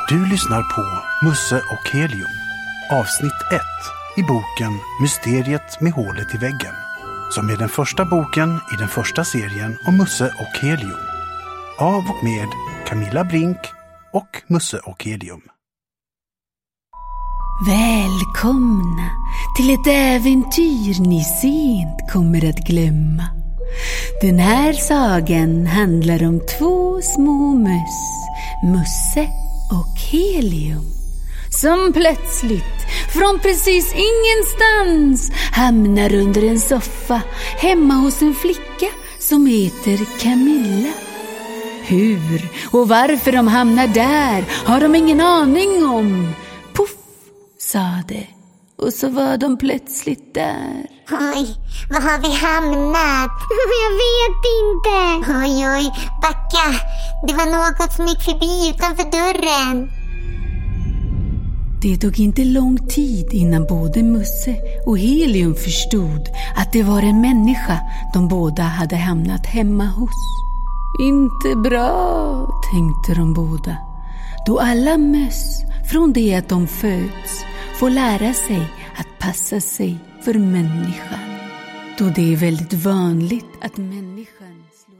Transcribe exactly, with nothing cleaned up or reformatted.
Du lyssnar på Musse och Helium, avsnitt ett i boken Mysteriet med hålet i väggen, som är den första boken i den första serien om Musse och Helium. Av och med Camilla Brink och Musse och Helium. Välkomna till ett äventyr ni sent kommer att glömma. Den här sagan handlar om två små möss, Musse och Helium, som plötsligt från precis ingenstans hamnar under en soffa hemma hos en flicka som heter Camilla. Hur och varför de hamnar där har de ingen aning om. Puff, sa det, och så var de plötsligt där. Oj, var har vi hamnat? Jag vet inte. Oj, oj, backa. Det var något som gick förbi utanför dörren. Det tog inte lång tid innan både Musse och Helium förstod att det var en människa de båda hade hamnat hemma hos. Inte bra, tänkte de båda, då alla möss från det att de föds får lära sig att passa sig för människan. Då det är väldigt vanligt att människan